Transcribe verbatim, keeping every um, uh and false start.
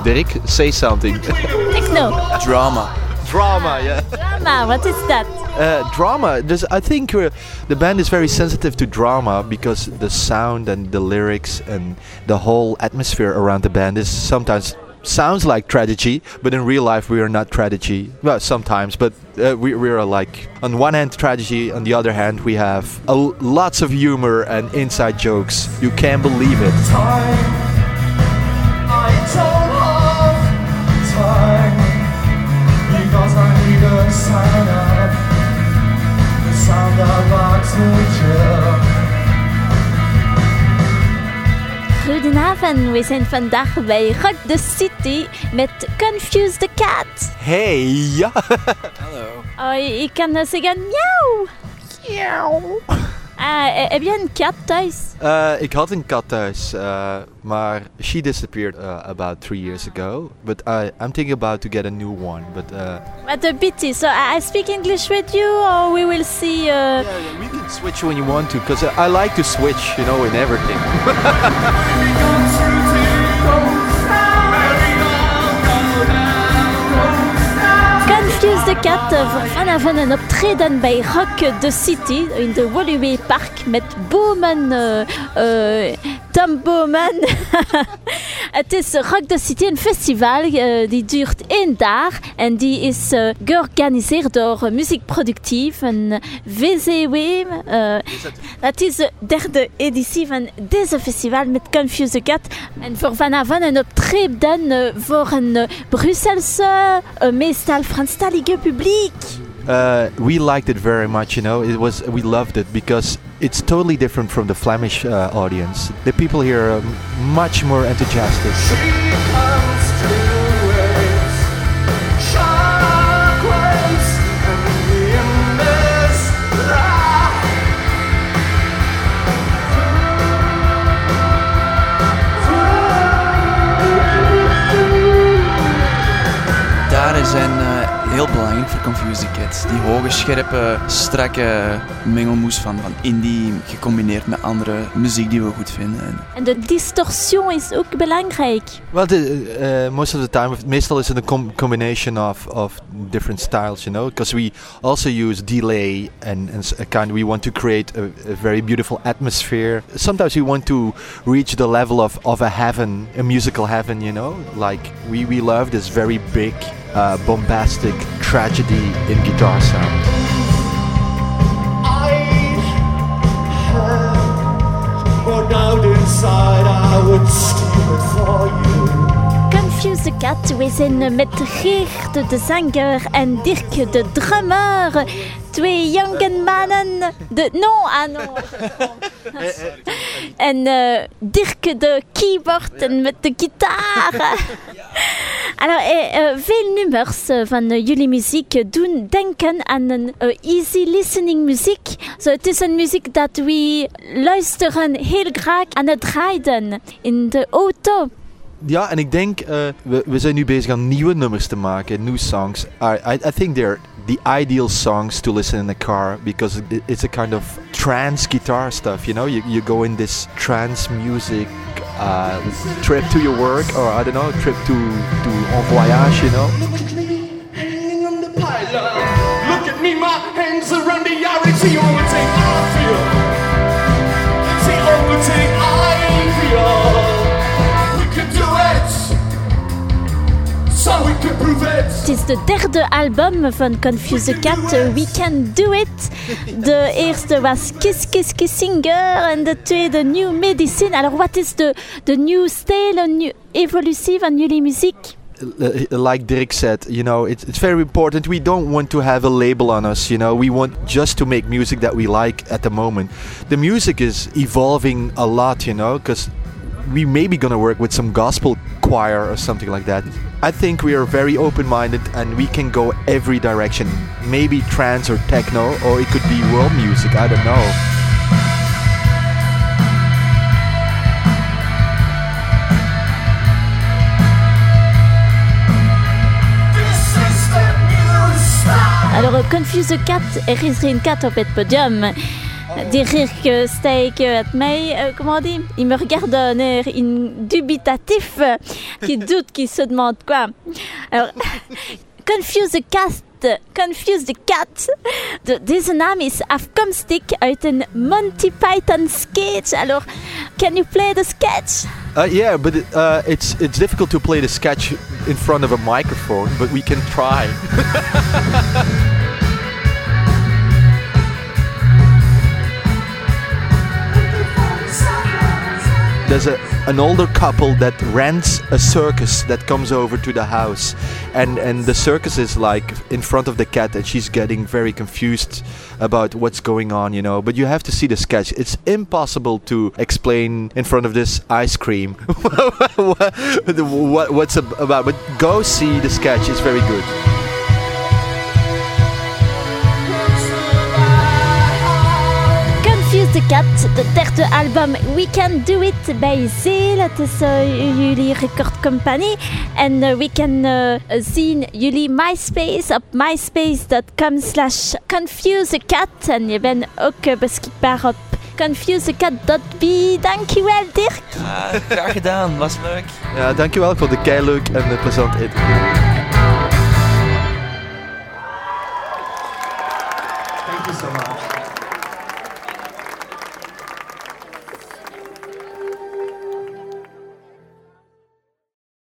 Dirk, say something. Techno. Drama. Drama, yeah. Drama, what is that? Uh, drama. There's, I think uh, the band is very sensitive to drama because the sound and the lyrics and the whole atmosphere around the band is sometimes sounds like tragedy, but in real life we are not tragedy. Well, sometimes, but uh, we we are like on one hand tragedy, on the other hand we have a l- lots of humor and inside jokes. You can't believe it. Time, I don't have time, because I need a sign up, the sound of oxygen. Goedenavond, we zijn vandaag bij Rock the City met Confuse the Cat. Hey, ja. Hallo. Oh, je, je kan uh, zeggen miauw. Miauw. Ah, uh, heb je een kat thuis? Uh, ik had een kat thuis, uh, maar she disappeared uh, about three years ago. But I, I'm thinking about to get a new one. But uh, What a pity. So I, I speak English with you, or we will see. Uh... yeah, yeah, we can switch when you want to, because I like to switch, you know, in everything. Confuse the Cat voor vanavond een optreden bij Rock the City in de Woluwe Park met Bowman, uh, uh, Tom Bowman. Het is Rock the City, een festival uh, die duurt één dag en die is uh, georganiseerd door Muziek Productief en V C W. Uh, dat is de derde editie van deze festival met Confuse the Cat. En voor vanavond een optreden uh, voor een uh, Brusselse, uh, meestal Franstalige publiek. Uh, we liked it very much, you know. It was we loved it because it's totally different from the Flemish uh, audience. The people here are much more enthusiastic. Daar zijn uh, heel belangrijk voor Confuse the Cat. Die hoge, scherpe, strakke mengelmoes van, van indie gecombineerd met andere muziek die we goed vinden. En de distorsion is ook belangrijk. Well, the, uh, most of the time, meestal is it a com- combination of, of different styles, you know, because we also use delay and, and a kind. We want to create a, a very beautiful atmosphere. Sometimes we want to reach the level of, of a heaven, a musical heaven, you know, like we, we love this very big, uh, bombastic tragedy in guitar sound. I have, but now inside I would steal it for you. Confuse the Cat, we zijn met Geert de zanger en Dirk de drummer. Twee jonge mannen. De, no, ah no. En uh, Dirk de keyboard en met de gitaar. Alors, eh, uh, veel nummers uh, van uh, jullie muziek doen denken aan een uh, easy listening muziek. So, het is een muziek dat we luisteren heel graag aan het rijden in de auto. Ja, en ik denk, uh, we, we zijn nu bezig aan nieuwe nummers te maken, new songs. I, I, I think they're the ideal songs to listen in a car because it, it's a kind of trance guitar stuff, you know? You, you go in this trance music uh, trip to your work, or I don't know, trip to, to en voyage, you know? Look at me, hanging on the pylon. Look at me, my hands around the yard. It's the only thing I feel. It's the only thing I feel. So we can prove it. Het is de derde album van Confuse the Cat, We Can Do It. De eerste was Kiss Kiss Kissinger en de tweede New Medicine. Alors, wat is de, de new style, een nieuwe evolutie van jullie muziek? Uh, like Dirk said, you know, it's, it's very important. We don't want to have a label on us, you know. We want just to make music that we like at the moment. The music is evolving a lot, you know, because we may be gonna work with some gospel choir or something like that. I think we are very open-minded and we can go every direction. Maybe trance or techno, or it could be world music, I don't know. Alors, Confuse the Cat, er is geen kat op het podium. Dirk Steak at mij, euh, comment on dit? Il me regarde d'un air in- dubitatif, euh, qui doute, qui se demande quoi. Alors, Confuse the Cat, Confuse the Cat. De, deze naam is afkomstig uit een Monty Python sketch. Alors, can you play the sketch? Uh, yeah, but it, uh, it's it's difficult to play the sketch in front of a microphone, but we can try. There's a, an older couple that rents a circus that comes over to the house, and, and the circus is like in front of the cat, and she's getting very confused about what's going on, you know. But you have to see the sketch. It's impossible to explain in front of this ice cream what, what's ab- about. But go see the sketch. It's very good. Confuse the Cat, de derde album We Can Do It bij Zeel. Het is uh, jullie recordcompagnie. En uh, we can uh, zien jullie MySpace op myspace.com slash confuse the cat. En je bent ook uh, beschikbaar op confuse the cat dot b e. Dankjewel, Dirk. Ja, graag gedaan, was leuk. Ja, dankjewel. Ik vond het kei leuk en uh, plezant interview.